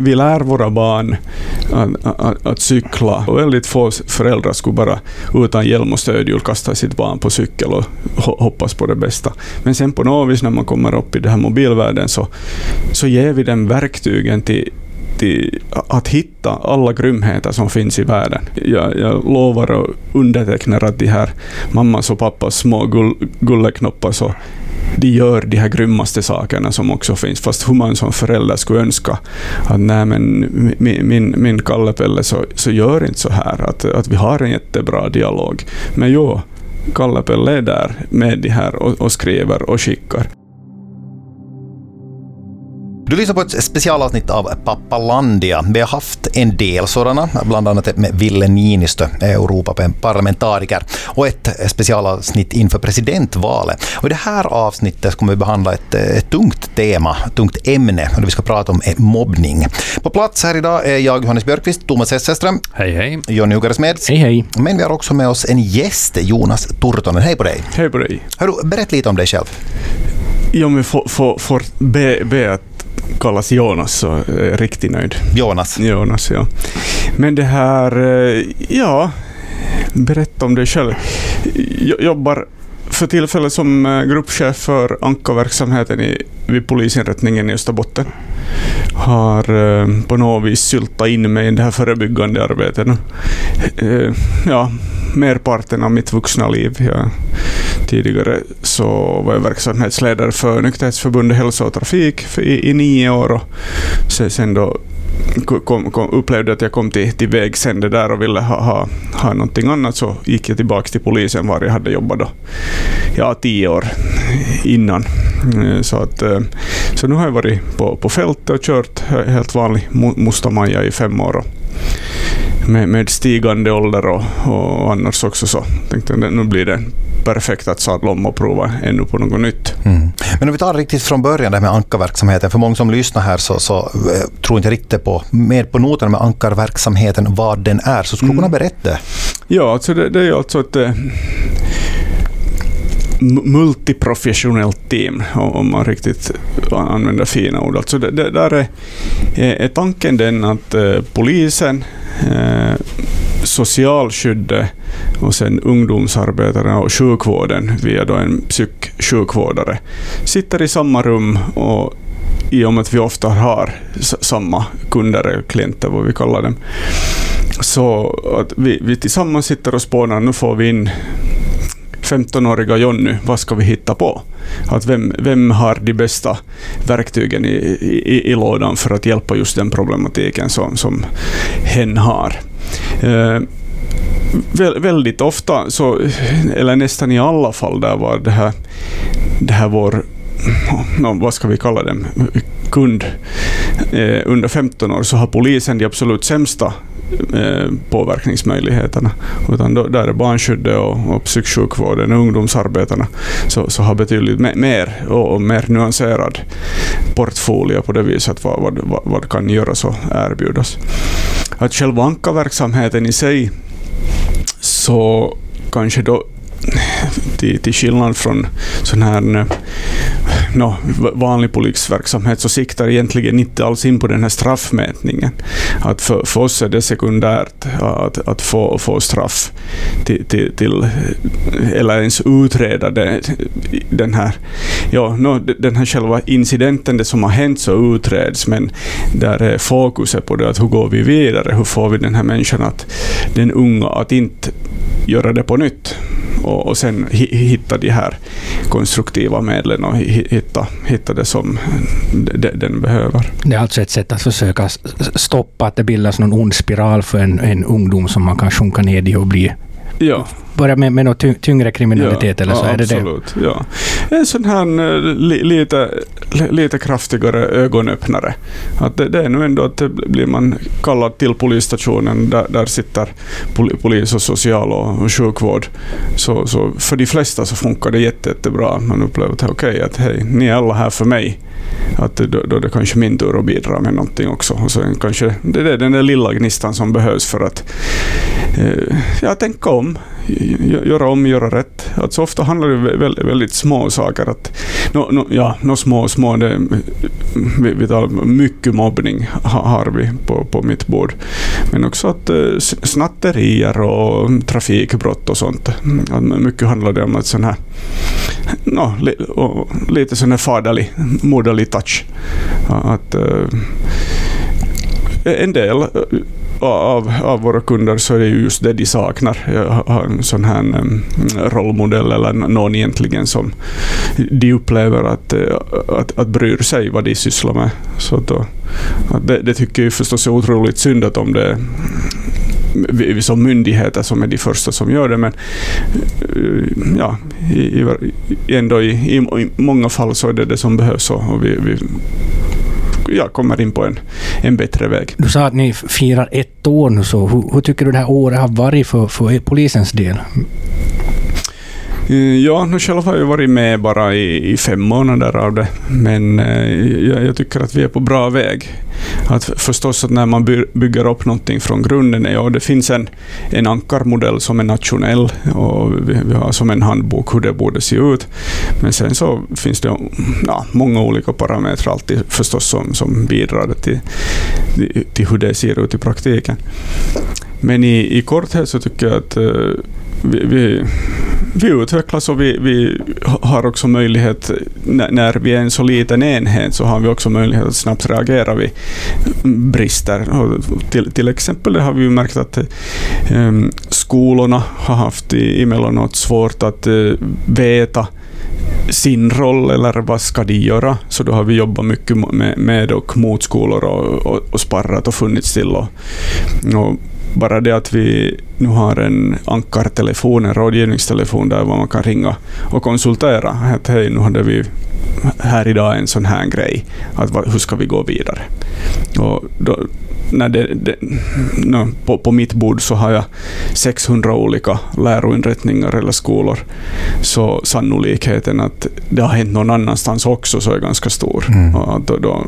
vi lär våra barn att cykla, och väldigt få föräldrar skulle bara utan hjälm och stödhjul kasta sitt barn på cykel och hoppas på det bästa. Men sen på något vis när man kommer upp i det här mobilvärlden så ger vi den verktygen till att hitta alla grymheter som finns i världen. Jag lovar att underteckna att de här mammas och pappas små gulleknoppar så de gör de här grymmaste sakerna som också finns. Fast hur man som förälder skulle önska att nej, men min Kalle-Pelle så gör inte så här. Att vi har en jättebra dialog. Men jo, Kalle-Pelle är där med de här och skriver och skickar. Du lyssnar på ett specialavsnitt av Pappalandia. Vi har haft en del sådana, bland annat med Ville Niinistö, Europaparlamentariker, och ett specialavsnitt inför presidentvalet. Och i det här avsnittet kommer vi behandla ett tungt tema, tungt ämne, och det vi ska prata om är mobbning. På plats här idag är jag, Johannes Björkqvist, Thomas Hesselström. Hej, hej. Jonny Ugaresmeds. Hej, hej. Men vi har också med oss en gäst, Jonas Turtonen. Hej på dig. Hej på dig. Hörru, berätt lite om dig själv. Ja, men får be att kallas Jonas, så är jag riktigt nöjd. Jonas, ja. Men det här, berätta om dig själv. Jag jobbar för tillfället som gruppchef för ankarverksamheten vid polisinrättningen i Österbotten. Har på något vis syltat in mig i det här förebyggande arbetet. Merparten av mitt vuxna liv. Tidigare så var jag verksamhetsledare för Nykterhetsförbundet Hälsa och Trafik i 9 år, och sen då upplevde att jag kom till vägs ände där och ville ha någonting annat, så gick jag tillbaka till polisen var jag hade jobbat då 10 år innan. Så nu har jag varit på fältet och kört helt vanlig Mustamaja i 5 år, och med stigande ålder och annars också, så tänkte jag nu blir det perfekt att sadla om och prova ännu på något nytt. Mm. Men om vi tar riktigt från början det här med ankarverksamheten, för många som lyssnar här så tror inte riktigt mer på noterna med ankarverksamheten, vad den är, så skulle du kunna berätta? Ja, alltså det är alltså ett multiprofessionellt team, om man riktigt använder fina ord. Alltså det där är tanken den att polisen, socialskyddet och sen ungdomsarbetarna och sjukvården via då en psyksjukvårdare sitter i samma rum, och i och med att vi ofta har samma kunder eller klienter, vad vi kallar dem, så att vi tillsammans sitter och spånar. Nu får vi in 15-åriga Jonny, vad ska vi hitta på? Att vem har de bästa verktygen i lådan för att hjälpa just den problematiken som hen har. Väldigt ofta, så, eller nästan i alla fall, där var det här vår, vad ska vi kalla dem, kund under 15 år, så har polisen de absolut sämsta påverkningsmöjligheterna, utan där är barnskyddet och psyksjukvården och ungdomsarbetarna så har betydligt mer och mer nyanserad portfolio på det viset vad kan göras och erbjudas. Att själva ankarverksamheten i sig, så kanske då till skillnad från sån här vanlig polisverksamhet, så siktar egentligen inte alls in på den här straffmätningen. Att för oss är det sekundärt att få straff till eller ens utreda den här själva incidenten, det som har hänt, så utreds, men där är fokuset på det att hur går vi vidare, hur får vi den här människan, den unga, att inte göra det på nytt. Och sen hitta de här konstruktiva medlen och hitta det som den behöver. Det är alltså ett sätt att försöka stoppa att det bildas någon ond spiral för en ungdom som man kan sjunka ner i och bli... Ja. Börja med något tyngre kriminalitet, eller så är det absolut, det? Ja. En sån här lite kraftigare ögonöppnare. Att det är nu ändå att blir man kallad till polisstationen, där sitter polis och social och sjukvård. Så för de flesta så funkar det jättebra. Man upplever att okej, att hej, ni är alla här för mig. Att då är det kanske min tur att bidra med någonting också. Och så kanske det är den där lilla gnistan som behövs för att tänka om, göra rätt. Att så ofta handlar det väldigt små saker. Att små. Det vi tar mycket mobbning har vi på mitt bord. Men också att snatterier och trafikbrott och sånt. Att mycket handlar det om att sån här lite sån här faderlig, moderlig touch. Att en del av våra kunder så är det just det de saknar. Jag har en sån här rollmodell eller någon egentligen som de upplever att bryr sig vad de sysslar med. Så att det tycker jag förstås är otroligt synd att om det vi som myndigheter som är de första som gör det, men ja, ändå i många fall så är det som behövs och vi kommer in på en bättre väg. Du sa att ni firar 1 år nu, så hur tycker du det här året har varit för polisens del? Ja, nu själv har jag varit med bara i 5 månader av det, men jag tycker att vi är på bra väg. Att förstås att när man bygger upp någonting från grunden, ja, det finns en ankarmodell som är nationell och vi har som en handbok hur det borde se ut. Men sen så finns det många olika parametrar alltid förstås som bidrar till hur det ser ut i praktiken. Men i korthet så tycker jag att vi utvecklas och vi har också möjlighet, när vi är en så liten enhet så har vi också möjlighet att snabbt reagera vid brister. Till exempel det har vi ju märkt att skolorna har haft emellanåt svårt att veta sin roll eller vad ska de göra. Så då har vi jobbat mycket med och mot skolor och sparrat och funnits till och bara det att vi nu har en ankartelefon, en rådgivningstelefon där man kan ringa och konsultera. Att hej, nu hade vi här idag en sån här grej. Att hur ska vi gå vidare? Och då, när på mitt bord så har jag 600 olika läroinrättningar eller skolor. Så sannolikheten att det har hänt någon annanstans också så är ganska stor. Och då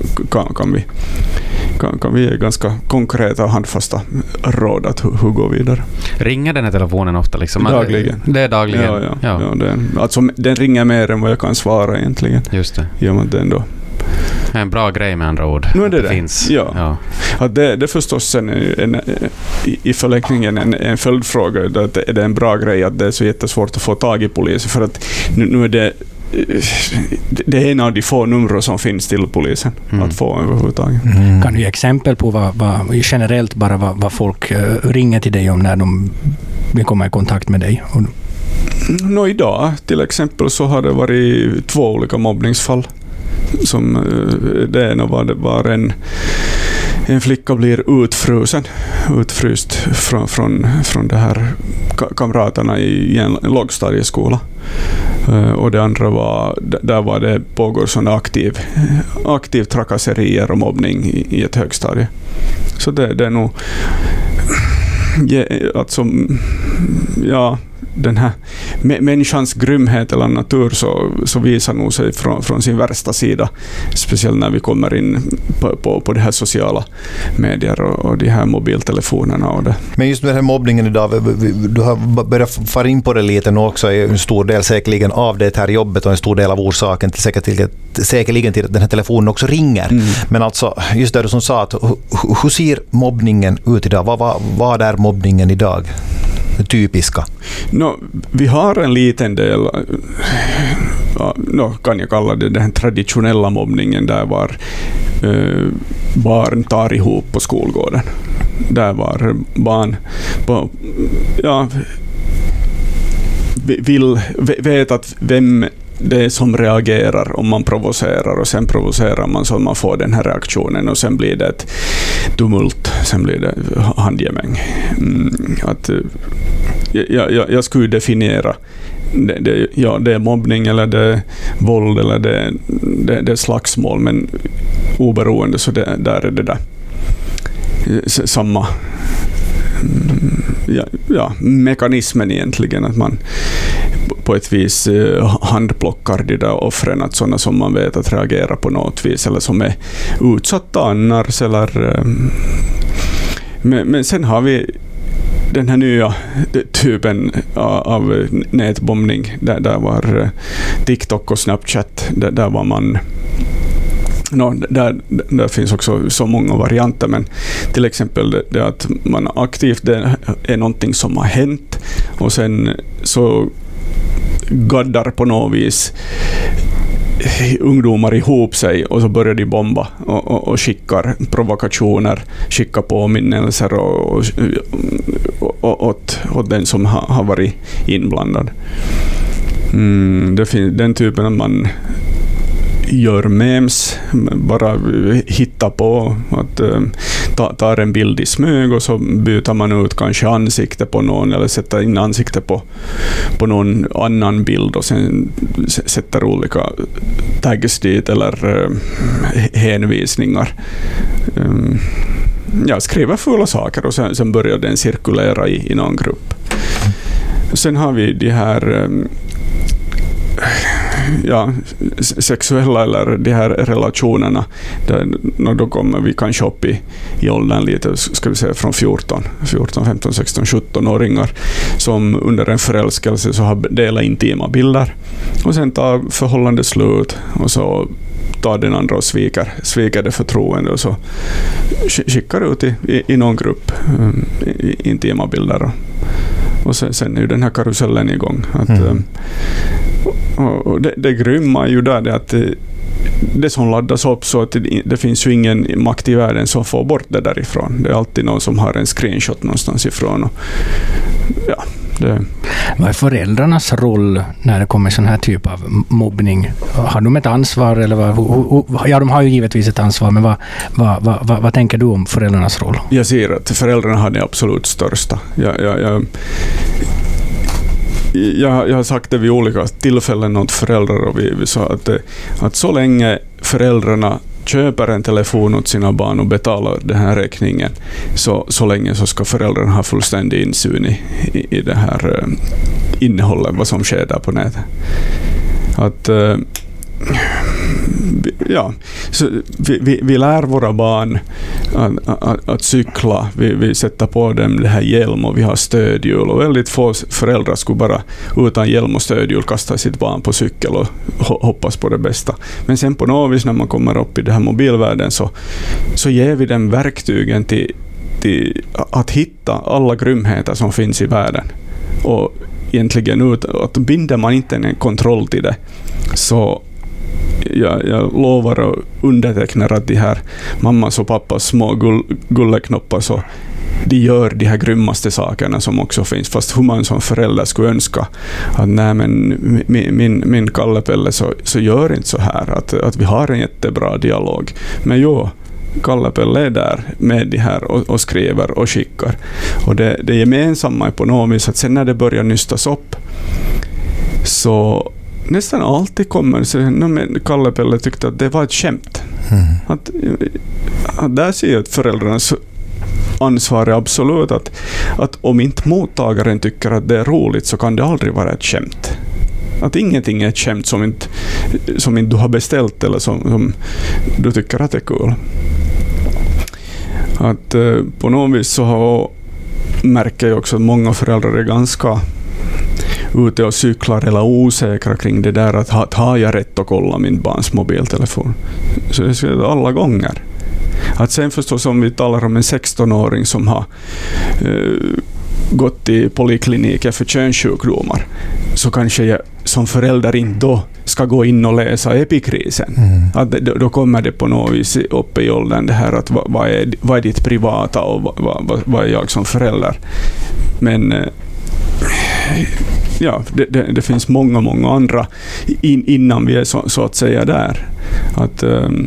kan vi ge ganska konkreta och handfasta råd att hur gå vidare. Ringer den här telefonen ofta? Liksom? Dagligen. Det är dagligen? Ja. Den ringer mer än vad jag kan svara egentligen. Just det. Ja, men den då. En bra grej med andra ord. Nu är det finns. Ja. Det är förstås i förlängningen en följdfråga. Att är det en bra grej att det är så jättesvårt att få tag i polisen? För att nu är det är en av de få nummer som finns till polisen att få överhuvudtaget. Kan du ge exempel på vad generellt bara vad folk ringer till dig om när de vill komma i kontakt med dig? Idag till exempel så har det varit 2 olika mobbningsfall. Som det ena var en flicka blir utfryst från det här kamraterna i en lågstadieskola. Och det andra var det pågår sån aktiv trakasserier och mobbning i ett högstadie. Så det är nog alltså den här människans grymhet eller natur så visar nog sig från sin värsta sida, speciellt när vi kommer in på det här sociala medier och de här mobiltelefonerna och det. Men just med den här mobbningen idag, du har börjat fara in på det lite nu också, är en stor del säkerligen av det här jobbet och en stor del av orsaken säkerligen till att den här telefonen också ringer. Men alltså, just det du som sa, att hur ser mobbningen ut idag? Vad är mobbningen idag? Det typiska. Vi har en liten del, kan jag kalla det den traditionella mobbningen, där var barn tar ihop på skolgården. Där var barn vill veta att vem det är som reagerar om man provocerar, och sen provocerar man så att man får den här reaktionen och sen blir det ett tumult, sen blir det handgemäng. Jag skulle definiera det är mobbning eller det är våld eller det är slagsmål, men oberoende så där är det där samma mekanismen egentligen, att man på ett vis handplockar de där offren, att sådana som man vet att reagera på något vis eller som är utsatta annars eller men sen har vi den här nya typen av nätbombning där var TikTok och Snapchat, där var man Där finns också så många varianter, men till exempel det att man aktivt, det är någonting som har hänt och sen så gaddar på något vis ungdomar ihop sig och så börjar de bomba och skickar provokationer, skickar påminnelser åt den som har varit inblandad. Det finns den typen av man gör memes, bara hitta på att ta en bild i smyg och så byter man ut kanske ansikte på någon eller sätter in ansikte på någon annan bild och sen sätter olika tags dit eller hänvisningar. Skriver fulla saker och sen börjar den cirkulera i någon grupp. Sen har vi de här sexuella eller de här relationerna där då kommer vi kanske upp i åldern lite, ska vi säga från 14, 15, 16, 17-åringar som under en förälskelse så har delat intima bilder och sen tar förhållandet slut och så tar den andra och sviker det förtroende och så skickar ut i någon grupp intima bilder och sen är ju den här karusellen igång. Och det grymma är ju där det att det som laddas upp så att det finns ju ingen makt i världen som får bort det därifrån. Det är alltid någon som har en screenshot någonstans ifrån. Och, Vad är föräldrarnas roll när det kommer sån här typ av mobbning? Har de ett ansvar? Eller ja, de har ju givetvis ett ansvar, men vad tänker du om föräldrarnas roll? Jag ser att föräldrarna har det absolut största. Jag har sagt det vid olika tillfällen åt föräldrar och vi sa att så länge föräldrarna köper en telefon åt sina barn och betalar den här räkningen så länge så ska föräldrarna ha fullständig insyn i det här innehållet, vad som sker där på nätet. Så vi lär våra barn att cykla, vi sätter på dem det här hjälm och vi har stödhjul och väldigt få föräldrar skulle bara utan hjälm och stödhjul kasta sitt barn på cykel och hoppas på det bästa. Men sen på något vis när man kommer upp i det här mobilvärlden så ger vi dem verktygen till att hitta alla grymheter som finns i världen. Och egentligen att binder man inte en kontroll till det så jag lovar att underteckna att de här mammas och pappas små gulleknoppar så de gör de här grymmaste sakerna som också finns. Fast hur man som förälder skulle önska att nej, men min Kalle-Pelle så gör inte så här. Att vi har en jättebra dialog. Men Kalle-Pelle är där med de här och skriver och skickar. Och det gemensamma är på något vis att sen när det börjar nystas upp så nästan alltid kommer så Kalle-Pelle tyckte att det var ett skämt. Att där ser jag att föräldrarnas ansvar är absolut att om inte mottagaren tycker att det är roligt så kan det aldrig vara ett skämt. Att ingenting är ett skämt som inte du har beställt eller som du tycker att det är kul. Att på något vis så märker jag också att många föräldrar är ganska ute och cyklar eller osäkra kring det där att har jag rätt att kolla min barns mobiltelefon. Så det är alla gånger. Att sen förstås om vi talar om en 16-åring som har gått till polikliniken för könssjukdomar så kanske jag som förälder inte då ska gå in och läsa epikrisen. Att då kommer det på något vis upp i åldern det här att vad är ditt privata och vad är jag som förälder. Men det finns många andra innan vi är så att säga där. Att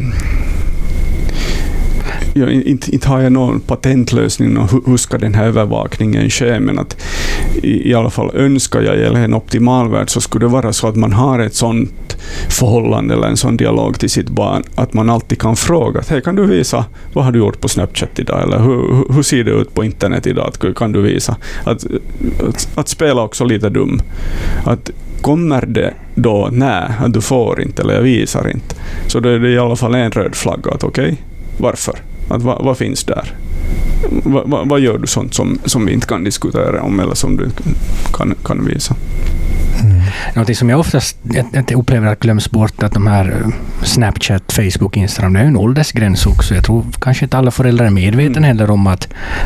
inte har jag någon patentlösning och hur ska den här övervakningen ske, men att i alla fall önskar jag i en optimal värld så skulle det vara så att man har ett sånt förhållande eller en sån dialog till sitt barn att man alltid kan fråga hej, kan du visa vad har du gjort på Snapchat idag eller hur ser det ut på internet idag, kan du visa att spela också lite dum, att kommer det då att du får inte eller jag visar inte, så då är det i alla fall en röd flagga att okej, varför? Att vad finns där? Vad gör du sånt som vi inte kan diskutera om eller som du kan visa? något som jag oftast upplever att glöms bort, att de här Snapchat, Facebook, Instagram, det är en åldersgräns också. Jag tror kanske inte alla föräldrar är medvetna heller om att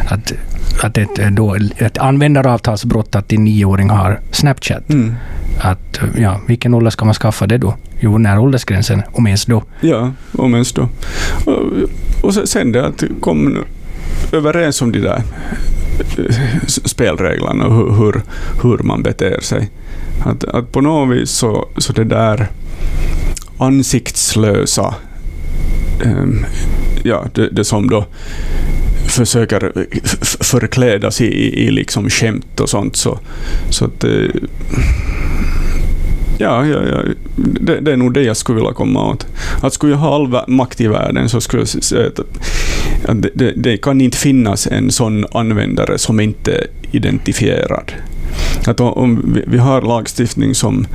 ett användaravtalsbrott att din 9-åring har Snapchat. Att, ja, vilken ålder ska man skaffa det då? Jo, när åldersgränsen, om ens då. Ja, om ens då. Och sen det att komma överens om de där spelreglerna och hur man beter sig. Att på något vis så det där ansiktslösa det som då försöker förklädas i liksom skämt och sånt, så att det är nog det jag skulle vilja komma åt. Att skulle jag ha all makt i världen, så skulle jag säga att det kan inte finnas en sån användare som inte är identifierad. Att om vi har lagstiftning som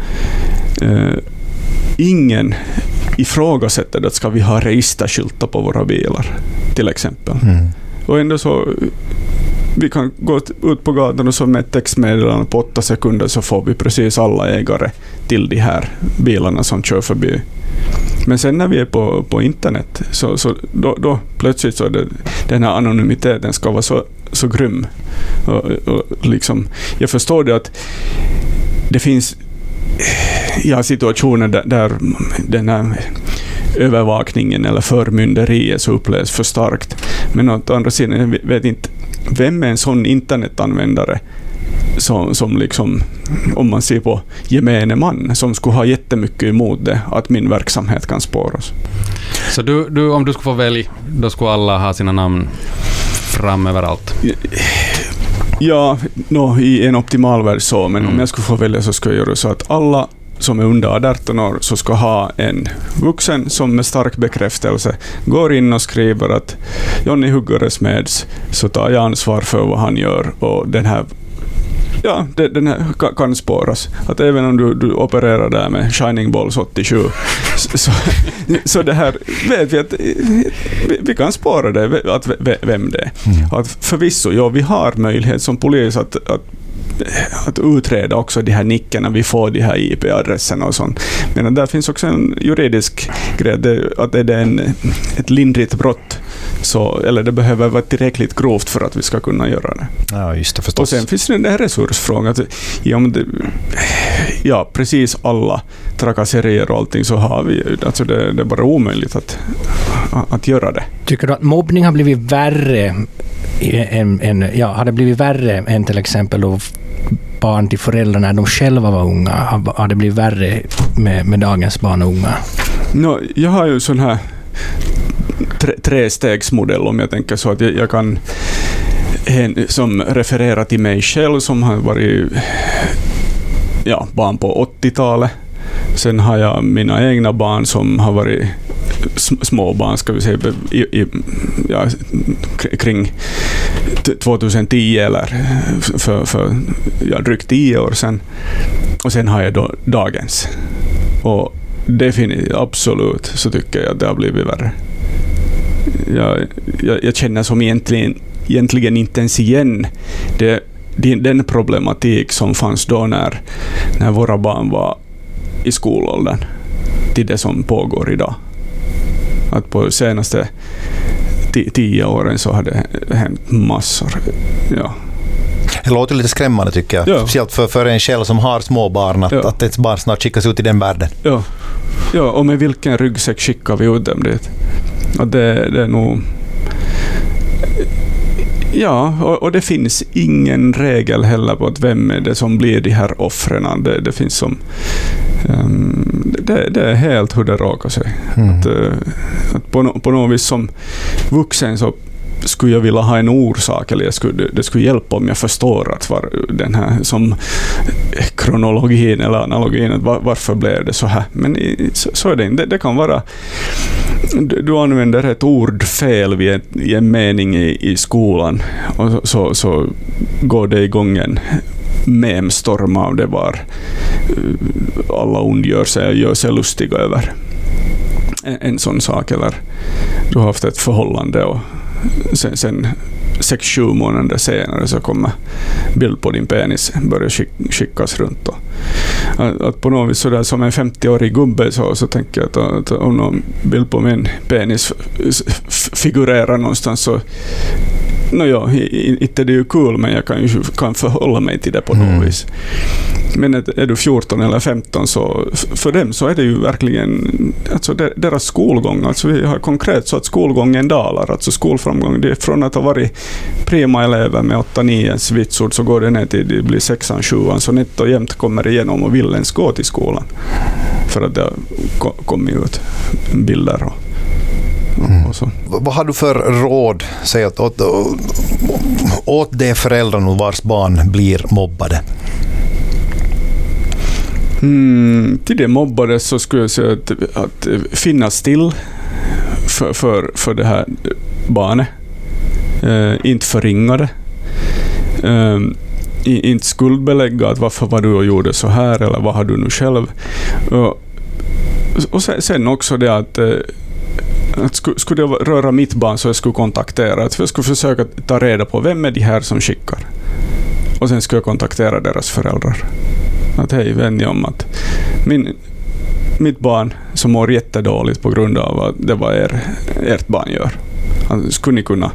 ingen ifrågasätter, att ska vi ha registerskyltar på våra bilar till exempel. Och ändå så vi kan gå ut på gatan och så med ett textmeddelande på 8 sekunder så får vi precis alla ägare till de här bilarna som kör förbi. Men sen när vi är på internet så då plötsligt så är den här anonymiteten ska vara så grym. Och liksom, jag förstår det att det finns situationer där den här övervakningen eller förmynderiet så upplevs för starkt. Men å andra sidan, jag vet inte vem är en sån internetanvändare som liksom, om man ser på gemene man, som skulle ha jättemycket emot det, att min verksamhet kan spåras. Så du om du skulle få välja, då skulle alla ha sina namn fram överallt? Ja, i en optimal värld så, men om jag skulle få välja så skulle jag göra så att alla som är under 18 år så ska ha en vuxen som med stark bekräftelse går in och skriver att Johnny Huggares meds, så tar jag ansvar för vad han gör, och den här kan spåras. Att även om du opererar där med Shining Balls 87 så det här vet vi att vi kan spåra det, att vem det är. Att förvisso, vi har möjlighet som polis att utreda också de här nickarna, vi får de här IP-adresserna och sånt. Men där finns också en juridisk grej, att är det ett lindrigt brott, eller det behöver vara tillräckligt grovt för att vi ska kunna göra det. Ja, just det, förstås. Och sen finns det den här resursfrågan. Precis alla trakasserier och allting så har vi. Alltså det är bara omöjligt att göra det. Tycker du att mobbning har blivit värre har det blivit värre än till exempel då barn till föräldrar när de själva var unga? Har det blivit värre med dagens barn och unga? Jag har ju sån här trestegsmodell, om jag tänker så, att jag kan som refererar till mig själv som har varit barn på 80-talet. Sen har jag mina egna barn som har varit små barn, ska vi säga, kring 2010 eller för drygt 10 år sedan. Och sen har jag då dagens. Och definitivt, absolut, så tycker jag att det har blivit värre. Jag känner som egentligen inte ens igen den problematik som fanns då när våra barn var i skolåldern till det som pågår idag. Att på senaste 10 åren så har det hänt massor. Ja. Det låter lite skrämmande, tycker jag. Ja. Speciellt för en själv som har små barn att ett barn snart skickas ut i den världen. Ja, och med vilken ryggsäck skickar vi ut dem dit? Och det är nog... Ja, och det finns ingen regel heller på att vem är det som blir de här offren. Det finns som... Det är helt hur det råkar sig. Att på något vis som vuxen så skulle jag vilja ha en orsak, eller det skulle hjälpa om jag förstår att den här som kronologin eller analogin, att varför blev det så här. Men så är det inte. Det kan vara du använder ett ord fel i en mening i skolan, och så går det igång en memstorm av det, var alla ondgör sig och gör sig lustiga över en sån sak. Eller du har haft ett förhållande och sen 6-7 månader senare så kommer bild på din penis börjar skickas runt. Att på något vis sådär som en 50-årig gubbe så tänker jag att om någon bild på min penis figurerar någonstans så inte det är ju kul, men jag kan förhålla mig till det på något vis. Men är du 14 eller 15 så för dem så är det ju verkligen alltså deras skolgång. Alltså vi har konkret så att skolgången dalar, alltså skolframgång. Det är från att ha varit prima elever med 8-9 vitsord så går det ner till det blir 6-an, 7-an så nätt och jämt kommer igenom och vill ens gå till skolan. För att det kommer ut bilder och så. Vad har du för råd säg åt de föräldrar vars barn blir mobbade? Till det mobbade så skulle jag säga att finnas still för det här barnet. Inte förringa det. Inte skuldbelägga att varför var du och gjorde så här eller vad har du nu själv. Och sen också det att skulle det röra mitt barn så jag skulle kontaktera. Att jag skulle försöka ta reda på vem är de här som skickar. Och sen skulle jag kontaktera deras föräldrar. Att hej, vet ni om att mitt barn som mår jättedåligt på grund av att det var ert barn gör. Alltså, skulle ni kunna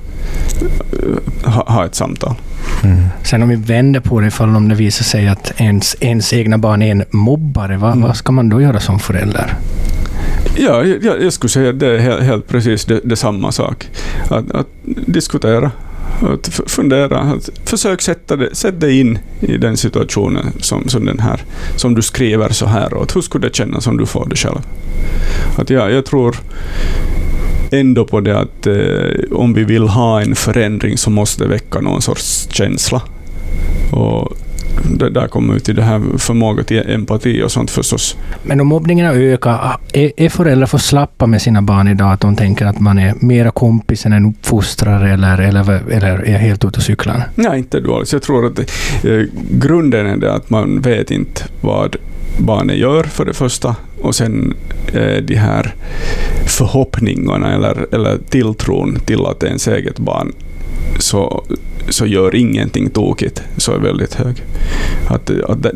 ha ett samtal? Sen om vi vänder på det, ifall om det visar sig att ens egna barn är en mobbare, vad ska man då göra som förälder? Ja, jag skulle säga att det är helt precis det samma sak. Att diskutera, att fundera, att försök sätta dig in i den situationen som den här, som du skriver så här och hur skulle det kännas om du får det själv? Att jag tror ändå på det att om vi vill ha en förändring så måste det väcka någon sorts känsla. Och där kommer ut i det här förmåga till empati och sånt förstås. Men om mobbningen ökar, är föräldrar för slappa med sina barn idag att de tänker att man är mera kompis än en uppfostrare eller är helt ute och cyklar? Nej, inte dåligt. Jag tror att grunden är det att man vet inte vad barnet gör för det första och sen de här förhoppningarna eller tilltron till att ens eget barn så gör ingenting tokigt så är väldigt hög. Att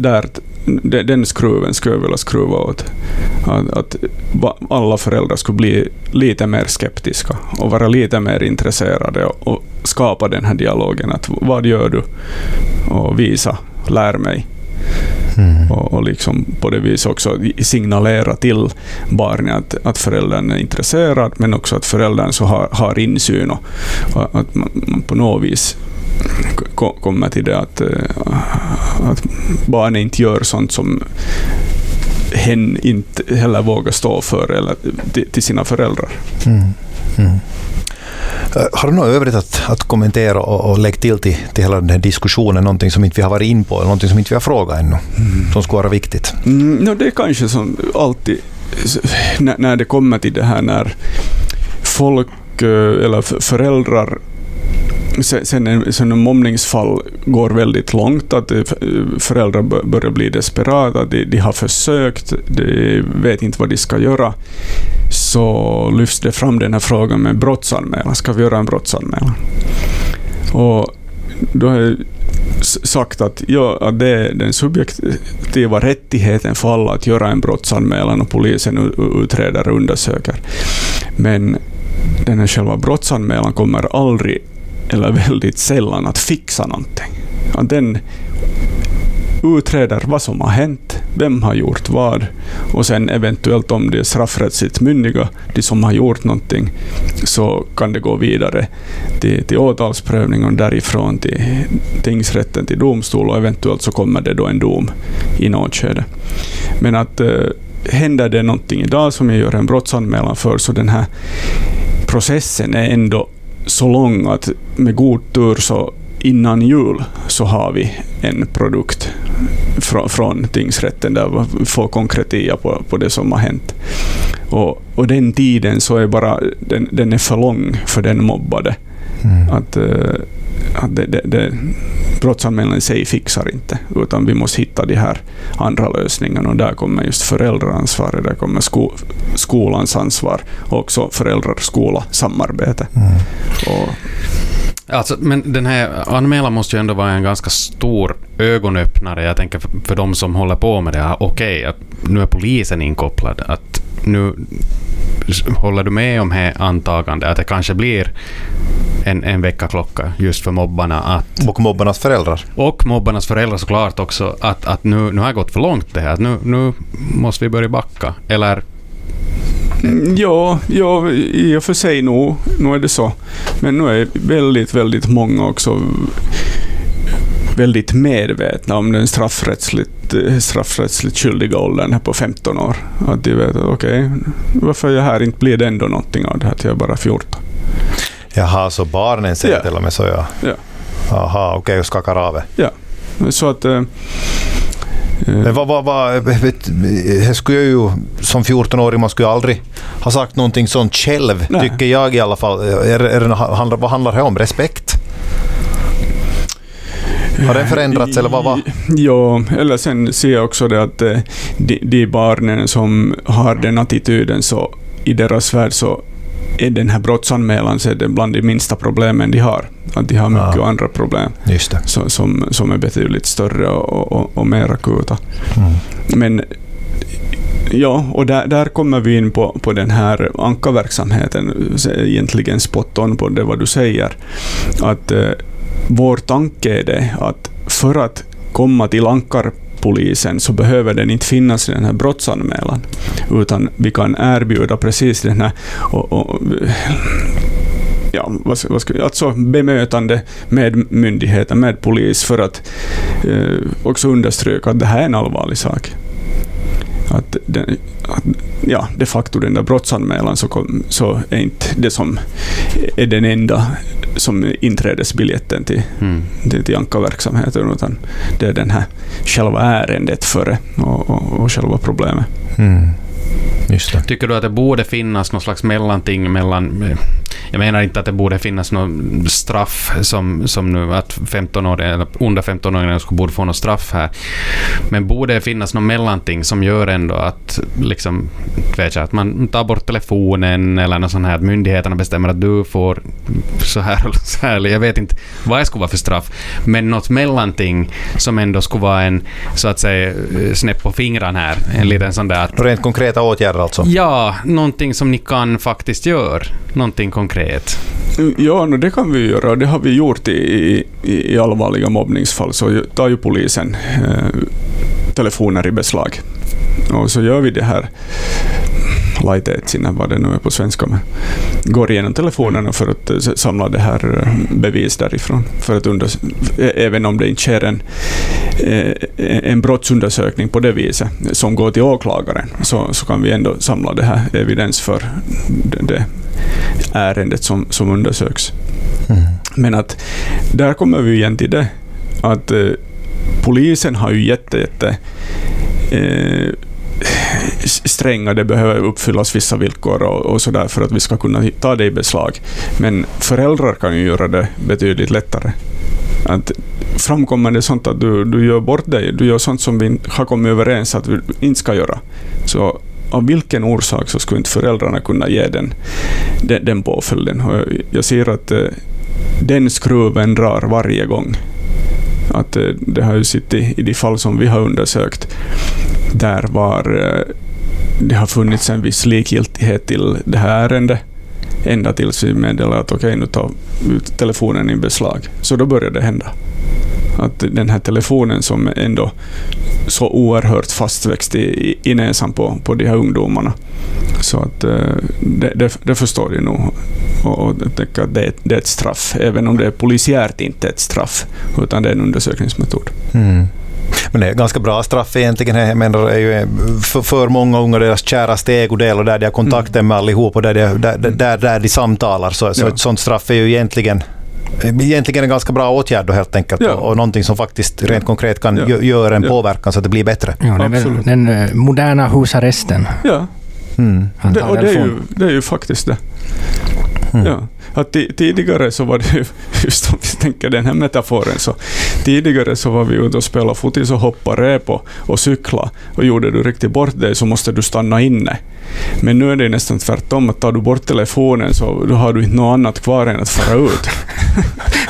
den skruven skulle jag vilja skruva åt. Att alla föräldrar skulle bli lite mer skeptiska och vara lite mer intresserade och skapa den här dialogen. Att vad gör du? Och visa, lär mig. Och liksom på det viset också signalera till barnet att föräldern är intresserad men också att föräldern så har insyn och att man på något vis kommer till det att barnet inte gör sånt som hen inte heller vågar stå för eller till sina föräldrar. Har du något övrigt att kommentera och lägga till hela den här diskussionen, någonting som inte vi har varit in på eller någonting som inte vi har frågat ännu som skulle vara viktigt? Det är kanske som alltid när det kommer till det här när folk eller föräldrar sen en mobbningsfall går väldigt långt att föräldrar börjar bli desperata, de har försökt, de vet inte vad de ska göra, så lyfts det fram den här frågan med brottsanmälan. Ska vi göra en brottsanmälan? Och då har jag sagt att det är den subjektiva rättigheten för alla att göra en brottsanmälan och polisen utreder och undersöker. Men den här själva brottsanmälan kommer aldrig eller väldigt sällan att fixa någonting. Ja, den utreder vad som har hänt, vem har gjort vad och sen eventuellt om det är straffrättsligt myndiga, de som har gjort någonting, så kan det gå vidare till åtalsprövning och därifrån till tingsrätten, till domstol och eventuellt så kommer det då en dom i något skede. Men att händer det någonting idag som jag gör en brottsanmälan för, så den här processen är ändå så lång att med god tur så innan jul så har vi en produkt från tingsrätten där vi får konkretia på det som har hänt. Och den tiden så är bara den är för lång för den mobbade. Att brottsanmälan i sig fixar inte, utan vi måste hitta de här andra lösningarna och där kommer just föräldraransvaret, där kommer skolans ansvar och också föräldrar-skola-samarbete. Alltså, men den här anmälan måste ju ändå vara en ganska stor ögonöppnare. Jag tänker för de som håller på med det. Okej, att nu är polisen inkopplad. Att nu håller du med om det antagande att det kanske blir en väckarklocka just för mobbarna. Och mobbarnas föräldrar. Och mobbarnas föräldrar såklart också. Att nu har jag gått för långt det här. Att nu måste vi börja backa. Eller... Ja, i och för sig nu är det så. Men nu är väldigt, väldigt många också väldigt medvetna om den straffrättsligt skyldiga åldern här på 15 år. Att de vet att okej, varför jag här inte blir det ändå någonting av det här till jag bara 14. Jaha, så barnen säger till och med så, ja. Jaha, okej, och skakar av. Ja, så att... Men vad skulle jag ju som 14-åring, man skulle aldrig ha sagt någonting sånt själv. Nej. Tycker jag i alla fall. Vad handlar det om? Respekt? Har det förändrats eller vad? Ja, eller sen ser jag också det att de barnen som har den attityden, så i deras värld så är den här brottsanmälan så är det bland de minsta problemen de har. Att de har mycket andra problem som är betydligt större och mer akuta. Men ja, och där kommer vi in på den här ankarverksamheten, egentligen spot on på det vad du säger. Att vår tanke är det att för att komma till ankarpolisen så behöver den inte finnas i den här brottsanmälan, utan vi kan erbjuda precis den här alltså bemötande med myndigheter, med polis, för att också understryka att det här är en allvarlig sak. Att de facto den där brottsanmälan så är inte det som är den enda som inträdesbiljetten till ankarverksamheten, utan det är den här själva ärendet före och själva problemet. Just det. Tycker du att det borde finnas någon slags mellanting mellan... Jag menar inte att det borde finnas någon straff som nu att 15-åringar eller under 15-åringar borde få något straff här. Men borde det finnas någon mellanting som gör ändå att liksom, vet jag, att man tar bort telefonen eller något sånt här, att myndigheterna bestämmer att du får så här. Jag vet inte vad det skulle vara för straff, men något mellanting som ändå skulle vara en, så att säga, snäpp på fingran här. En liten sån där... Rent konkreta åtgärder alltså? Ja, någonting som ni kan faktiskt göra. Någonting konkret. Ja, det kan vi göra. Det har vi gjort i allvarliga mobbningsfall. Så tar ju polisen telefoner i beslag. Och så gör vi det här laiteetsinä, vad det nu är på svenska, men går igenom telefonerna för att samla det här bevis därifrån. För att även om det inte sker en brottsundersökning på det viset som går till åklagaren, så kan vi ändå samla det här evidens för det ärendet som undersöks. Men att där kommer vi igen till det att polisen har ju jätte stränga, det behöver uppfyllas vissa villkor och sådär för att vi ska kunna ta det i beslag. Men föräldrar kan ju göra det betydligt lättare. Att framkommer det sånt att du gör bort dig, du gör sånt som vi har kommit överens att vi inte ska göra. Så av vilken orsak så skulle inte föräldrarna kunna ge den påföljden? Och jag ser att den skruven drar varje gång. Att det har ju suttit i de fall som vi har undersökt där det har funnits en viss likgiltighet till det här ärendet ända tills vi meddelar att okej, nu tar ut telefonen i beslag. Så då börjar det hända. Att den här telefonen som är ändå så oerhört fastväxt i näsan på de här ungdomarna. Så att det förstår jag nog. Och jag tänker att det är ett straff. Även om det är polisiärt inte ett straff, utan det är en undersökningsmetod. Men det är ganska bra straff egentligen. Jag menar, det är ju för många unga deras käraste ägodel och där de har kontakter med allihop och där de samtalar. Så ett sånt straff är ju egentligen en ganska bra åtgärd då, helt enkelt. Ja. Och någonting som faktiskt rent konkret kan göra en påverkan så att det blir bättre. Ja, det är väl den moderna husarresten. Ja. Det är ju faktiskt det. Ja. Att tidigare så var det ju, just om vi tänker den här metaforen, så tidigare så var vi ute och spelade fotis och hoppade rep och cykla, och gjorde du riktigt bort dig så måste du stanna inne. Men nu är det nästan tvärtom, att tar du bort telefonen så då har du inte något annat kvar än att fara ut.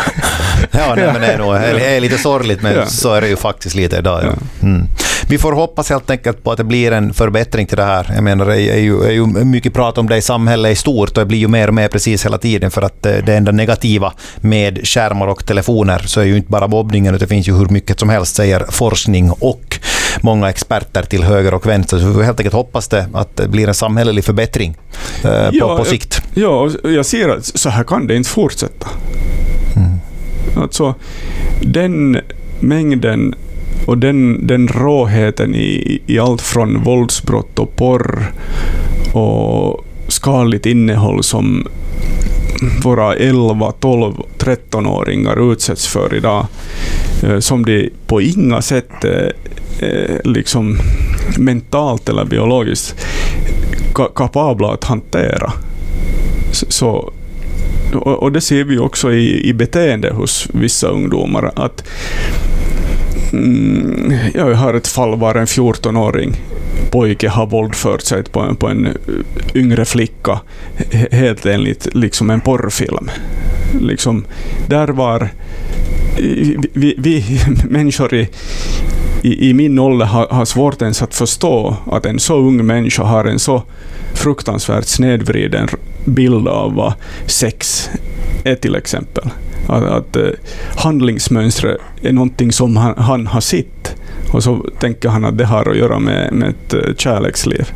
Ja, nej, men det är lite sorgligt, men så är det ju faktiskt lite idag. Ja. Mm. Vi får hoppas helt enkelt på att det blir en förbättring till det här. Jag menar, det är ju mycket prat om det i samhället i stort, och det blir ju mer och mer precis hela tiden, för att det enda negativa med skärmar och telefoner så är ju inte bara mobbningen, utan det finns ju hur mycket som helst, säger forskning och många experter till höger och vänster. Så vi får helt enkelt hoppas att det blir en samhällelig förbättring på sikt. Ja, jag ser att så här kan det inte fortsätta. Alltså, den mängden och den råheten i allt från våldsbrott och porr och skadligt innehåll som våra 11, 12, 13-åringar utsätts för idag, som de på inga sätt liksom mentalt eller biologiskt kapabla att hantera. Så, och det ser vi också i beteende hos vissa ungdomar, att jag har ett fall var en 14-åring pojke har våldfört sig på en yngre flicka helt enligt liksom en porrfilm. Liksom, där var vi människor i min ålder har svårt ens att förstå att en så ung människa har en så fruktansvärt snedvriden bild av vad sex är, till exempel. Att handlingsmönstret är någonting som han har sett, och så tänker han att det har att göra med ett kärleksliv.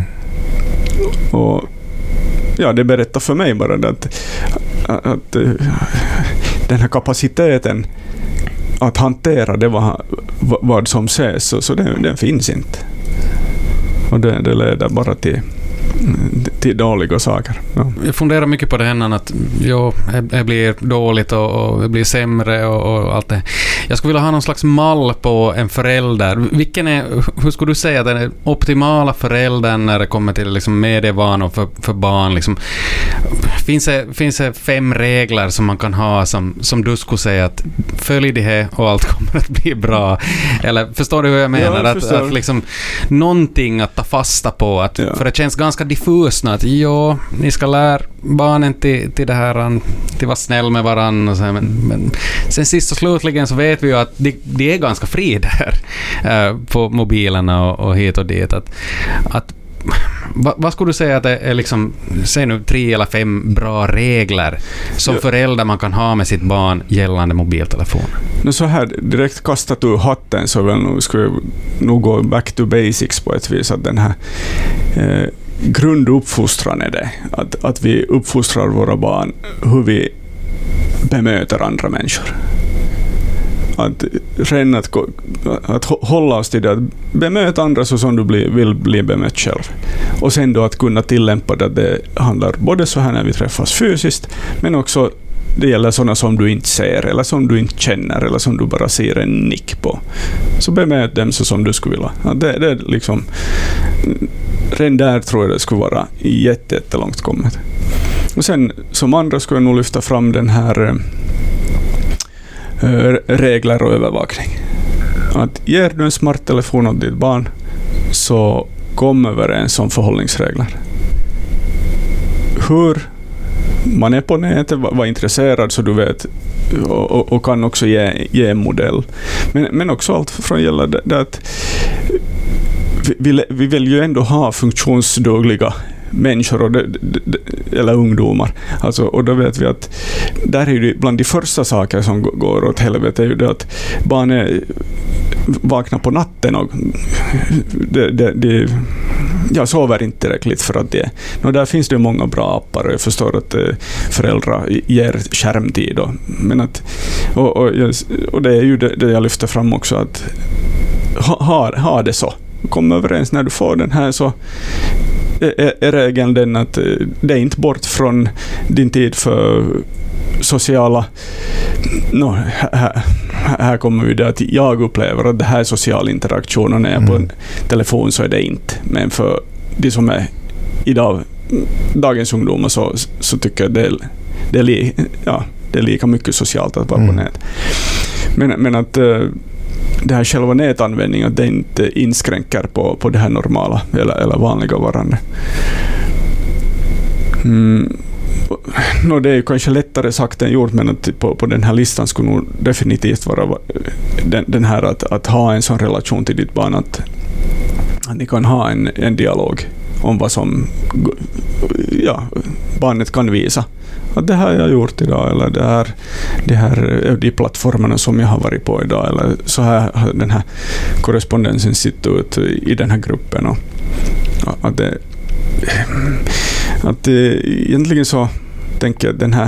Och ja, det berättar för mig bara att den här kapaciteten att hantera det vad som sägs, så den finns inte. Och det leder bara till dåliga saker. Ja. Jag funderar mycket på det här, att det blir dåligt och det blir sämre och allt det. Jag skulle vilja ha någon slags mall på en förälder. Hur skulle du säga att den optimala föräldern när det kommer till liksom medievanor för barn? Liksom, finns det 5 regler som man kan ha som du skulle säga att följ det här och allt kommer att bli bra? Eller förstår du hur jag menar? Ja, att liksom någonting att ta fasta på. För det känns ganska diffust att ni ska lära barnen till det här, till vara snäll med varandra och så här, men sen sist och slutligen så vet vi ju att det är ganska fri där på mobilerna och hit och dit. Vad skulle du säga att det är liksom, säg nu 3 eller 5 bra regler som förälder man kan ha med sitt barn gällande mobiltelefon? Så här direkt kastat ur hatten, så skulle jag nog gå back to basics på ett vis, att den här grunduppfostran är det. Att vi uppfostrar våra barn hur vi bemöter andra människor. Att hålla oss till det, att bemöta andra så som du vill bli bemött själv. Och sen då att kunna tillämpa det, att det handlar både så här när vi träffas fysiskt, men också det gäller sådana som du inte ser eller som du inte känner eller som du bara ser en nick på. Så bemöt dem så som du skulle vilja. Ja, det är liksom, redan där tror jag det skulle vara jättelångt kommet. Och sen som andra skulle jag nog lyfta fram den här regler och övervakning. Att ger du en smarttelefon åt ditt barn, så kom överens om förhållningsregler. Hur man är på nätet, var intresserad så du vet, och kan också ge en modell. Men också allt från gäller det att vi vill ju ändå ha funktionsdugliga människor eller ungdomar. Alltså, och då vet vi att där är det bland de första saker som går åt helvete är ju det att barn vaknar på natten och jag sover inte tillräckligt för att det. Där finns det många bra appar, och jag förstår att föräldrar ger skärmtid. Men att, och det är ju det jag lyfter fram också, att ha det så. Kom överens när du får den här, så är regeln den att det är inte bort från din tid för sociala... Här kommer vi det att jag upplever att det här social interaktion, och när jag är på en telefon så är det inte. Men för de som är dagens ungdomar så tycker jag det är lika mycket socialt att vara på nät. Men att det här själva nätanvändningen, att det inte inskränker på det här normala eller vanliga varandra. det är ju kanske lättare sagt än gjort, men att på den här listan skulle nog definitivt vara den här att ha en sån relation till ditt barn att ni kan ha en dialog om vad som barnet kan visa. Att det här har jag gjort idag, eller det här är de plattformarna som jag har varit på idag, eller så här har den här korrespondensen sitt ut i den här gruppen. Och att egentligen så tänker jag att den här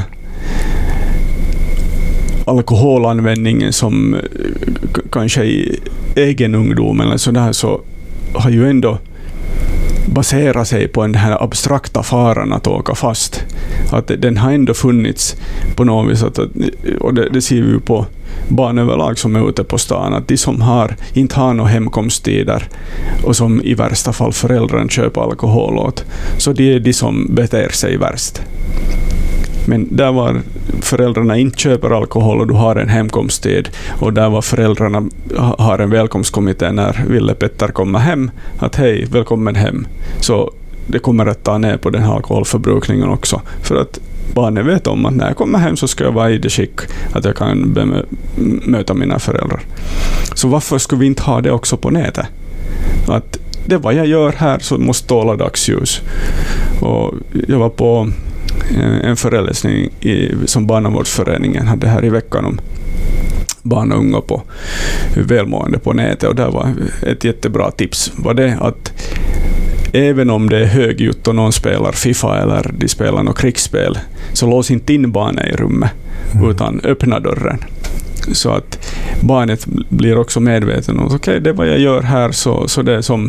alkoholanvändningen som kanske i egen ungdom eller så där, så har ju ändå baserat sig på den här abstrakta faran att åka fast. Att den har ändå funnits på något vis. Och det ser vi ju på barn överlag som är ute på stan. Att de som inte har några hemkomsttider och som i värsta fall föräldrarna köper alkohol åt, så det är de som beter sig värst. Men där var föräldrarna inte köper alkohol och du har en hemkomsttid, och där var föräldrarna har en välkomstkommitté när Ville Petter kommer hem, att hej, välkommen hem. Så det kommer att ta ner på den här alkoholförbrukningen också, för att barnen vet om att när jag kommer hem så ska jag vara i det skick att jag kan möta mina föräldrar. Så varför skulle vi inte ha det också på nätet? Att det vad jag gör här så måste tåla dagsljus. Och jag var på en föreläsning som Barnavårdsföreningen hade här i veckan om barn och unga på välmående på nätet, och där var ett jättebra tips var det att även om det är högljutt och någon spelar FIFA eller de spelar något krigsspel, så lås inte in barnet i rummet utan öppna dörren. Så att barnet blir också medveten om att okej, det vad jag gör här så det är som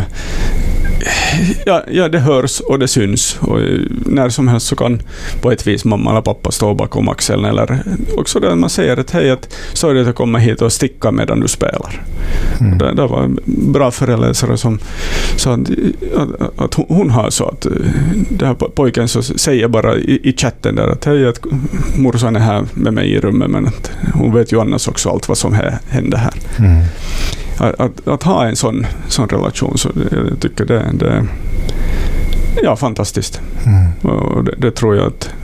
det hörs och det syns, och när som helst så kan på ett vis mamma eller pappa stå bakom axeln, eller också där man säger att hej, att så är det att komma hit och sticka medan du spelar. Det var en bra föreläsare som sa att hon har så att det här pojken så säger bara i chatten där att hej, att morsan är här med mig i rummet, men att hon vet ju annars också allt vad som händer här. Att ha en sån relation, så jag tycker det är fantastiskt. Och det tror jag att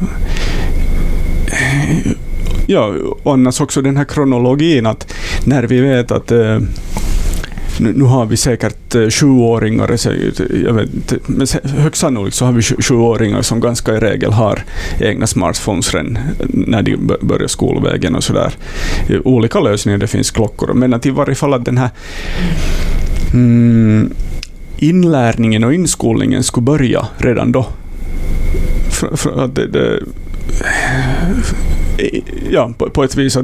och annars också den här kronologin, att när vi vet att nu har vi säkert 7-åringar, jag vet inte, men högst sannolikt så har vi 7-åringar som ganska i regel har egna smartphones när de börjar skolvägen och sådär. Olika lösningar, det finns klockor, men att i varje fall att den här inlärningen och inskolningen skulle börja redan då. På ett vis att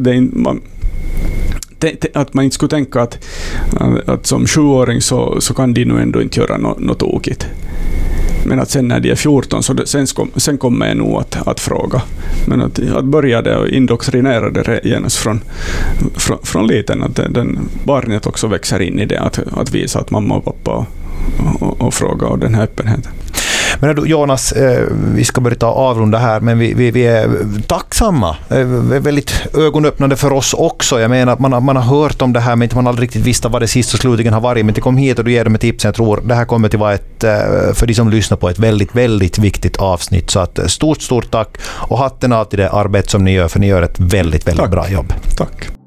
att man inte skulle tänka att som 7-åring så kan de nu ändå inte göra något tokigt. Men att sen när de är 14 så sen kommer jag nog att fråga. Men att börja det och indoktrinera det genast från liten, att barnet också växer in i det, att visa att mamma och pappa och fråga, och den här öppenheten. Men du, Jonas, vi ska börja avrunda här, men vi är tacksamma. Väldigt ögonöppnande för oss också. Jag menar att man har hört om det här, men inte man aldrig riktigt visste vad det sist och slutligen har varit. Men det kom hit och du ger dem ett tips. Jag tror det här kommer att vara för de som lyssnar på ett väldigt, väldigt viktigt avsnitt. Så att stort tack, och hatten av till det arbete som ni gör, för ni gör ett väldigt, väldigt bra jobb. Tack.